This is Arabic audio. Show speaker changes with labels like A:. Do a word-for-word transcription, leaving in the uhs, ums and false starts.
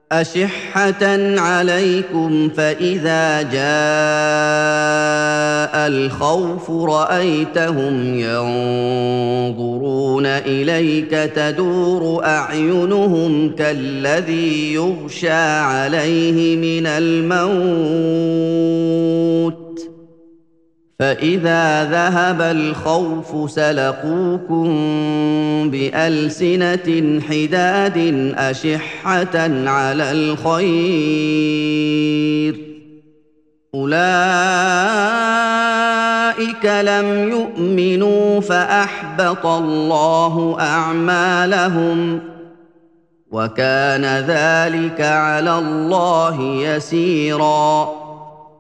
A: أشحة عليكم فإذا جاء الخوف رأيتهم ينظرون إليك تدور أعينهم كالذي يغشى عليه من الموت فإذا ذهب الخوف سلقوكم بألسنة حداد أشحة على الخير أولئك لم يؤمنوا فأحبط الله أعمالهم وكان ذلك على الله يسيرا